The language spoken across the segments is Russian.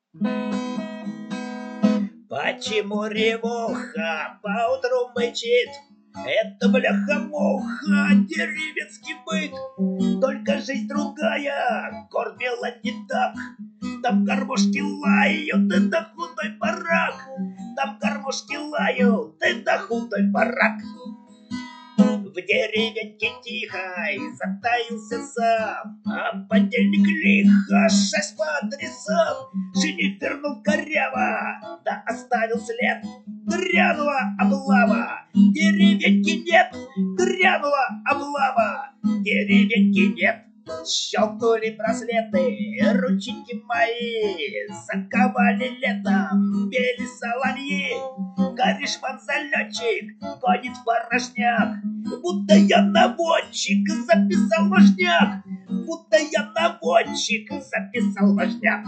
Почему ревуха поутру мычит? Это бляха-муха, деревенский быт. Только жизнь другая, кормила не так. Там гармошки лают, это худой барак. Там гармошки лают, это худой барак. В деревеньке тихой затаился сам, а подельник лихо шесть по адресам. Жених вернул коряво, да оставил след. Грянула облава, деревеньки нет. Грянула облава, деревеньки нет. Щелкнули браслеты, рученьки мои заковали летом, бели соловьи. Корешман-залетчик гонит порожняк, будто я наводчик, записал важняк. Будто я наводчик, записал важняк.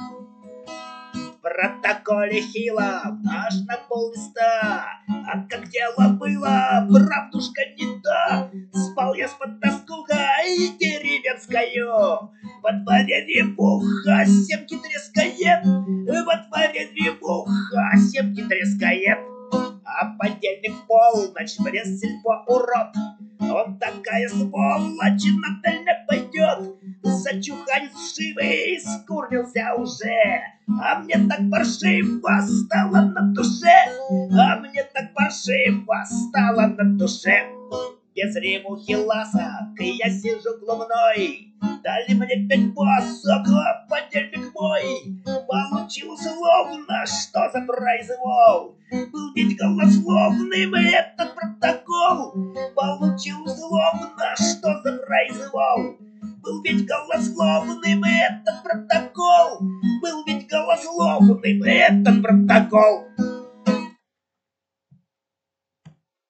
В протоколе хило аж на пол-листа, а как дело было, правдушка не та. Спал я с подтаскухой деревенскою, во дворе ревуха, семки трескает. Во дворе ревуха, семки трескает. А подельник в полночь в Рессельпо урод. Он такая сволочь, на дальняк пойдет. Зачуханец вшивый скурнился уже, а мне так паршиво стало на душе. А мне так паршиво стало на душе. Без ревухи ласок я сижу глумной. Дали мне 5 пасок, а подельник мой получил словно, что за произвол. Был ведь голословным этот протокол. Получил словно, что за произвол. Был ведь голословным этот протокол. Был ведь голословным этот протокол.